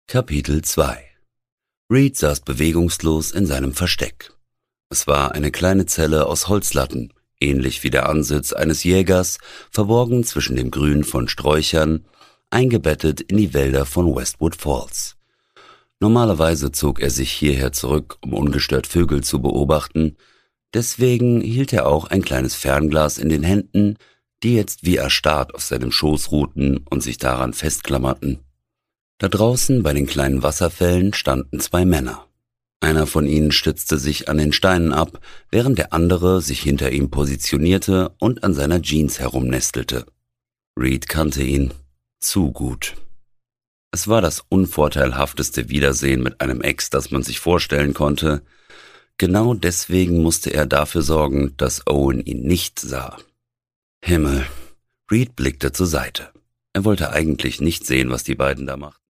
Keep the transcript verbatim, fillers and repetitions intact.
Kapitel zwei. Reed saß bewegungslos in seinem Versteck. Es war eine kleine Zelle aus Holzlatten, ähnlich wie der Ansitz eines Jägers, verborgen zwischen dem Grün von Sträuchern, eingebettet in die Wälder von Westwood Falls. Normalerweise zog er sich hierher zurück, um ungestört Vögel zu beobachten, deswegen hielt er auch ein kleines Fernglas in den Händen, die jetzt wie erstarrt auf seinem Schoß ruhten und sich daran festklammerten. Da draußen bei den kleinen Wasserfällen standen zwei Männer. Einer von ihnen stützte sich an den Steinen ab, während der andere sich hinter ihm positionierte und an seiner Jeans herumnestelte. Reed kannte ihn zu gut. Es war das unvorteilhafteste Wiedersehen mit einem Ex, das man sich vorstellen konnte. Genau deswegen musste er dafür sorgen, dass Owen ihn nicht sah. Himmel! Reed blickte zur Seite. Er wollte eigentlich nicht sehen, was die beiden da machten.